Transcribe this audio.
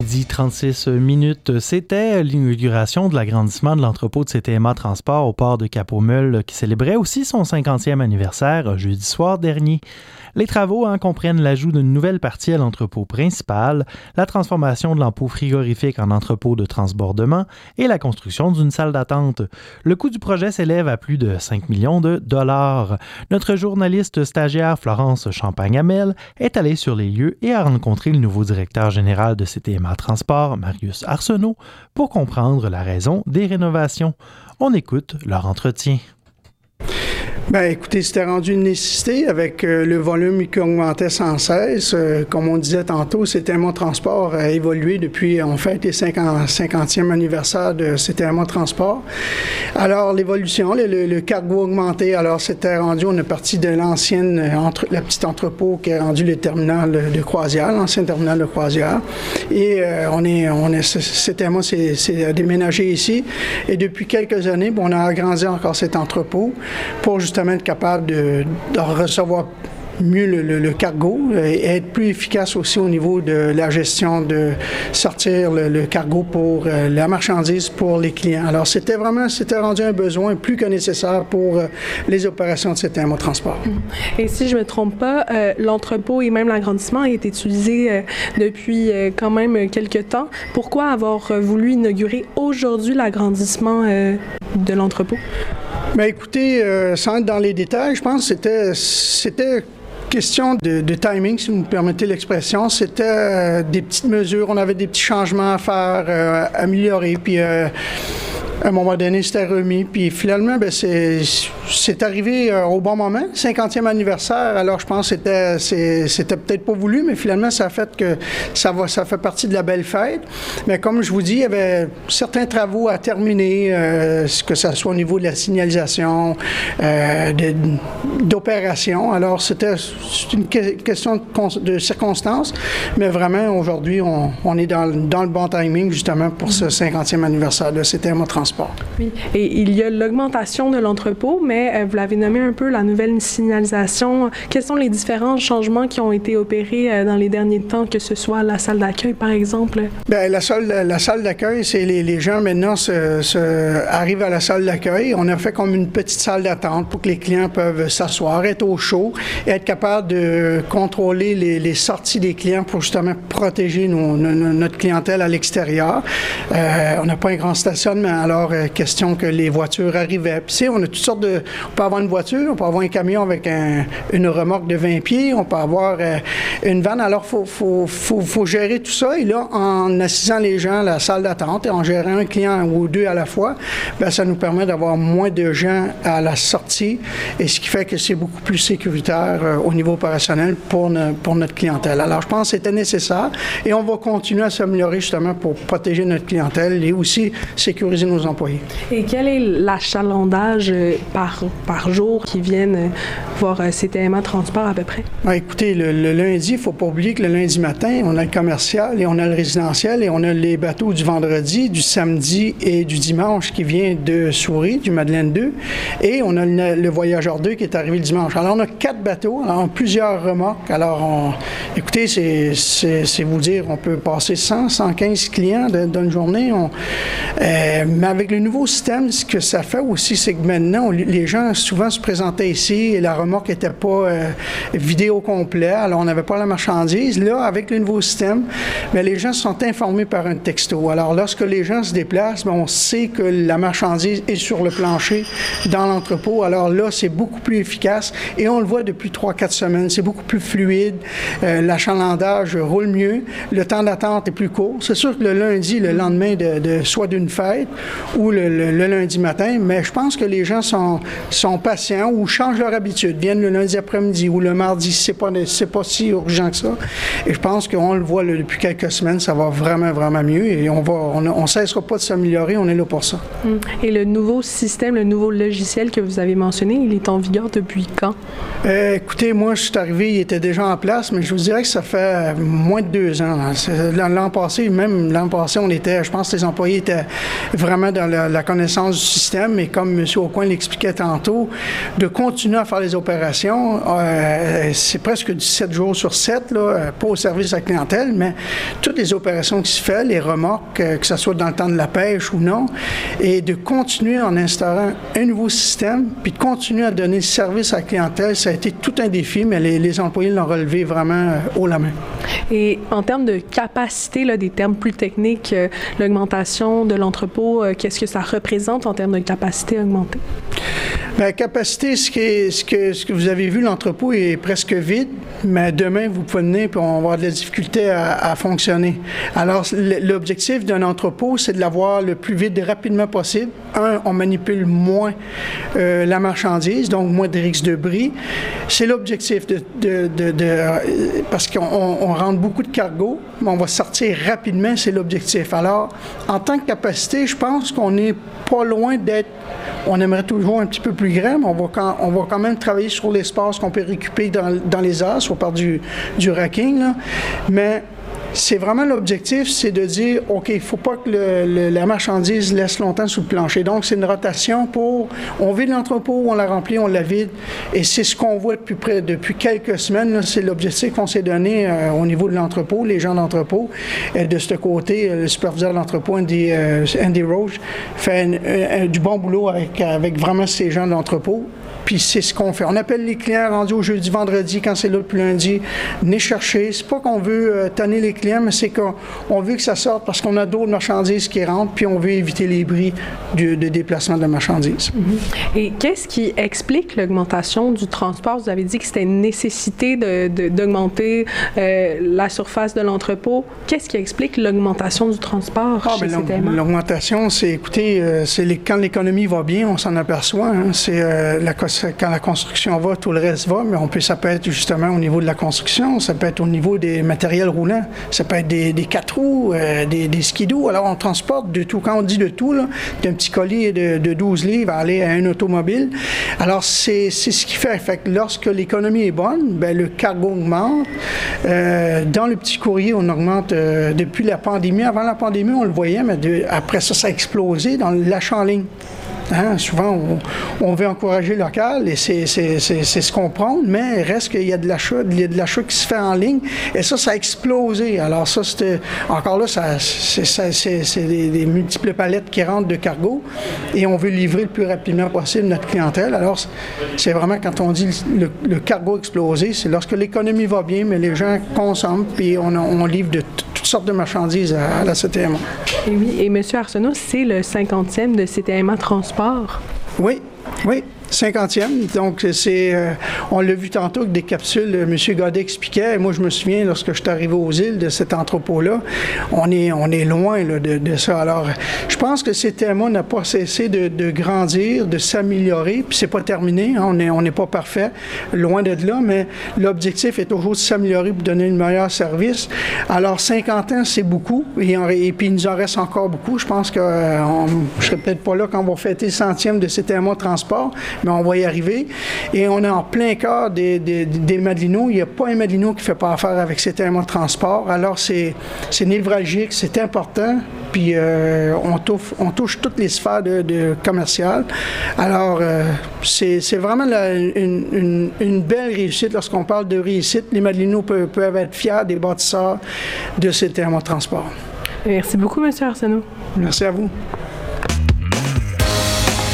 Midi 36 minutes, c'était l'inauguration de l'agrandissement de l'entrepôt de CTMA Transport au port de Cap-aux-Meules qui célébrait aussi son 50e anniversaire jeudi soir dernier. Les travaux comprennent l'ajout d'une nouvelle partie à l'entrepôt principal, la transformation de l'entrepôt frigorifique en entrepôt de transbordement et la construction d'une salle d'attente. Le coût du projet s'élève à plus de 5 millions de dollars. Notre journaliste stagiaire Florence Champagne-Hamel est allée sur les lieux et a rencontré le nouveau directeur général de CTMA Transport, Marius Arsenault, pour comprendre la raison des rénovations. On écoute leur entretien. Bien, écoutez, c'était rendu une nécessité avec le volume qui augmentait sans cesse. Comme on disait tantôt, CTMA Transport a évolué depuis, on fête les 50e anniversaire de CTMA Transport. Alors, l'évolution, le cargo augmenté, alors c'était rendu, on est parti de l'ancienne, la petite entrepôt qui est rendu le terminal de croisière, l'ancien terminal de croisière. Et CTMA s'est déménagé ici. Et depuis quelques années, on a agrandi encore cet entrepôt pour justement être capable de recevoir mieux le cargo et être plus efficace aussi au niveau de la gestion de sortir le cargo pour la marchandise pour les clients. Alors, c'était rendu un besoin plus que nécessaire pour les opérations de CTMA Transport. Et si je ne me trompe pas, l'entrepôt et même l'agrandissement est utilisé depuis quand même quelques temps. Pourquoi avoir voulu inaugurer aujourd'hui l'agrandissement de l'entrepôt? Bien, écoutez, sans être dans les détails, je pense que c'était question de timing, si vous me permettez l'expression. C'était des petites mesures, on avait des petits changements à faire, améliorer, puis à un moment donné, c'était remis. Puis finalement, bien, c'est arrivé au bon moment, 50e anniversaire. Alors, je pense que c'était peut-être pas voulu, mais finalement, ça a fait que ça fait partie de la belle fête. Mais comme je vous dis, il y avait certains travaux à terminer, que ce soit au niveau de la signalisation, d'opération. Alors, c'est une question de circonstances, mais vraiment, aujourd'hui, on est dans le bon timing, justement, pour ce 50e anniversaire de CTMA Transport. Oui, et il y a l'augmentation de l'entrepôt, mais vous l'avez nommé un peu la nouvelle signalisation. Quels sont les différents changements qui ont été opérés dans les derniers temps, que ce soit la salle d'accueil, par exemple? Bien, la salle d'accueil, c'est les gens maintenant arrivent à la salle d'accueil. On a fait comme une petite salle d'attente pour que les clients peuvent s'asseoir, être au chaud et être capable de contrôler les sorties des clients pour justement protéger notre clientèle à l'extérieur. On n'a pas un grand stationnement, alors question que les voitures arrivaient. Puis, on a toutes sortes de... On peut avoir une voiture, on peut avoir un camion avec une remorque de 20 pieds, on peut avoir une vanne. Alors, faut gérer tout ça. Et là, en assisant les gens à la salle d'attente et en gérant un client ou deux à la fois, bien, ça nous permet d'avoir moins de gens à la sortie, et ce qui fait que c'est beaucoup plus sécuritaire au niveau opérationnel pour notre clientèle. Alors, je pense que c'était nécessaire et on va continuer à s'améliorer justement pour protéger notre clientèle et aussi sécuriser nos employés. Et quel est l'achalandage par jour qui viennent voir CTMA Transport à peu près? Bien, écoutez, le lundi, il ne faut pas oublier que le lundi matin, on a le commercial et on a le résidentiel et on a les bateaux du vendredi, du samedi et du dimanche qui vient de Souris, du Madeleine 2, et on a le Voyageur 2 qui est arrivé le dimanche. Alors, on a 4 bateaux, alors plusieurs remorques. Alors, écoutez, c'est vous dire, on peut passer 100, 115 clients dans une journée. Mais avec le nouveau système, ce que ça fait aussi, c'est que maintenant, les gens souvent se présentaient ici et la remorque n'était pas vidée au complet, alors on n'avait pas la marchandise. Là, avec le nouveau système, bien, les gens sont informés par un texto. Alors, lorsque les gens se déplacent, bien, on sait que la marchandise est sur le plancher dans l'entrepôt. Alors là, c'est beaucoup plus efficace et on le voit depuis 3-4 semaines. C'est beaucoup plus fluide. L'achalandage roule mieux. Le temps d'attente est plus court. C'est sûr que le lundi, le lendemain soit d'une fête ou le lundi matin, mais je pense que les gens sont patients ou changent leur habitude, viennent le lundi après-midi ou le mardi, c'est pas si urgent que ça. Et je pense qu'on le voit depuis quelques semaines, ça va vraiment, vraiment mieux et on cessera pas de s'améliorer, on est là pour ça. Et le nouveau système, le nouveau logiciel que vous avez mentionné, il est en vigueur depuis quand? Écoutez, moi, je suis arrivé, il était déjà en place, mais je vous dirais que ça fait moins de 2 ans. L'an passé, on était, je pense que les employés étaient vraiment vraiment dans la connaissance du système, et comme M. Aucoin l'expliquait tantôt, de continuer à faire les opérations. C'est presque du 7 jours sur 7, là, pas au service à la clientèle, mais toutes les opérations qui se font, les remorques, que ce soit dans le temps de la pêche ou non, et de continuer en instaurant un nouveau système, puis de continuer à donner le service à la clientèle. Ça a été tout un défi, mais les employés l'ont relevé vraiment haut la main. Et en termes de capacité, là, des termes plus techniques, l'augmentation de l'entrepôt, qu'est-ce que ça représente en termes de capacité augmentée? Bien, capacité, ce que vous avez vu, l'entrepôt est presque vide, mais demain, vous pouvez venir et on va avoir de la difficulté à fonctionner. Alors, l'objectif d'un entrepôt, c'est de l'avoir le plus vite et rapidement possible. On manipule moins la marchandise, donc moins de risques de bris. C'est l'objectif parce qu'on rentre beaucoup de cargo, mais on va sortir rapidement, c'est l'objectif. Alors, en tant que capacité, je pense qu'on n'est pas loin d'être. On aimerait toujours un petit peu plus grand, mais on va quand même travailler sur l'espace qu'on peut récupérer dans les airs, soit par du racking, là. Mais c'est vraiment l'objectif, c'est de dire, OK, il ne faut pas que la marchandise laisse longtemps sous le plancher. Donc, c'est une rotation on vide l'entrepôt, on la remplit, on la vide. Et c'est ce qu'on voit depuis quelques semaines. Là, c'est l'objectif qu'on s'est donné au niveau de l'entrepôt, les gens d'entrepôt. Et de ce côté, le superviseur de l'entrepôt, Andy Roche, fait du bon boulot avec vraiment ces gens d'entrepôt. Puis c'est ce qu'on fait. On appelle les clients rendus au jeudi, vendredi, quand c'est là depuis lundi, venez chercher. C'est pas qu'on veut tanner les clients, mais c'est qu'on veut que ça sorte parce qu'on a d'autres marchandises qui rentrent, puis on veut éviter les bris de déplacement de la marchandise. Mm-hmm. Et qu'est-ce qui explique l'augmentation du transport? Vous avez dit que c'était une nécessité d'augmenter la surface de l'entrepôt. Qu'est-ce qui explique l'augmentation du transport chez CTMA? L'augmentation, c'est, écoutez, quand l'économie va bien, on s'en aperçoit. Hein, c'est quand la construction va, tout le reste va, mais ça peut être justement au niveau de la construction, ça peut être au niveau des matériels roulants, ça peut être des 4 roues, des skidoo. Alors, on transporte de tout. Quand on dit de tout, là, d'un petit colis de 12 livres à aller à un automobile. Alors, c'est ce qui fait que lorsque l'économie est bonne, bien, le cargo augmente. Dans le petit courrier, on augmente depuis la pandémie. Avant la pandémie, on le voyait, mais après ça, ça a explosé dans l'achat en ligne. Hein, souvent, on veut encourager le local et c'est ce qu'on prend, mais il reste qu'il y a de l'achat qui se fait en ligne et ça a explosé. Alors ça, encore là, c'est des multiples palettes qui rentrent de cargo et on veut livrer le plus rapidement possible notre clientèle. Alors, c'est vraiment quand on dit le cargo explosé, c'est lorsque l'économie va bien, mais les gens consomment puis on livre de toutes sortes de marchandises à la CTMA. Et oui, et M. Arsenault, c'est le 50e de CTMA Transport. Oui. 50e, donc on l'a vu tantôt avec des capsules, M. Godet expliquait, et moi je me souviens lorsque je suis arrivé aux îles de cet entrepôt-là, on est loin là, de ça. Alors, je pense que CTMA n'a pas cessé de grandir, de s'améliorer, puis c'est pas terminé, hein, on n'est pas parfait, loin de là, mais l'objectif est toujours de s'améliorer pour donner le meilleur service. Alors, 50 ans, c'est beaucoup, et puis il nous en reste encore beaucoup. Je pense que je serai peut-être pas là quand on va fêter le 100e de CTMA Transport, mais on va y arriver. Et on est en plein cœur des Madelinots. Il n'y a pas un Madelino qui ne fait pas affaire avec CTMA Transport. Alors, c'est névralgique, c'est important. Puis, on touche toutes les sphères de commerciales. Alors, c'est vraiment une belle réussite. Lorsqu'on parle de réussite, les Madelinots peuvent être fiers des bâtisseurs de CTMA Transport. Merci beaucoup, M. Arsenault. Merci à vous.